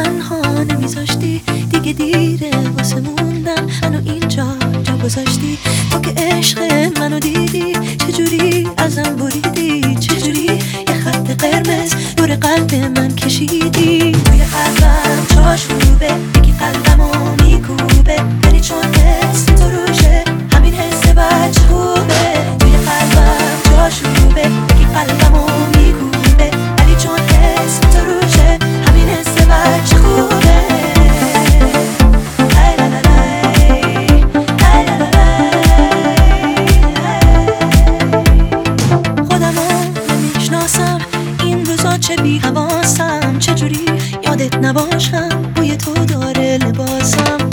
تنها نمیذاشتی، دیگه دیره واسه موندن، منو اینجا جا گذاشتی. تو که عشق منو دیدی، چجوری ازم بریدی، چجوری یه خط قرمز دور قلب من کشیدی. توی قلبم جاش خوبه، یکی قلبمو میکوبه، ولی چون حس تو روشه همین حس بچه خوبه. توی قلبم جاش خوبه، یکی قلبمو میکوبه، ولی چون حس تو روشه همین حس بچه خوبه. چه بی حواسم، چجوری یادت نباشم، بوی تو داره لباسم.